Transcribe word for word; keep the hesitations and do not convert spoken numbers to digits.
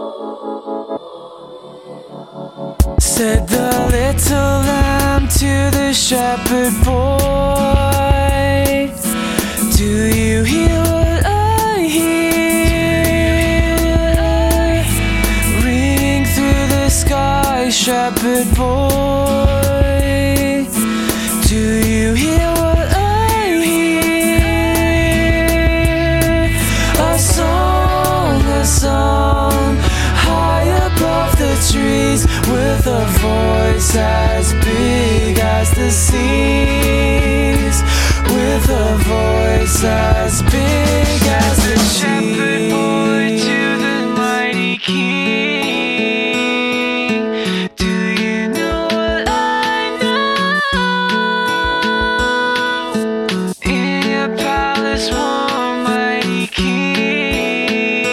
Said the little lamb to the shepherd boy, do you hear what I hear? Ringing through the sky, shepherd boy, do you hear what I hear? A song, a song, high above the trees, with a voice as big as the seas, with a voice as big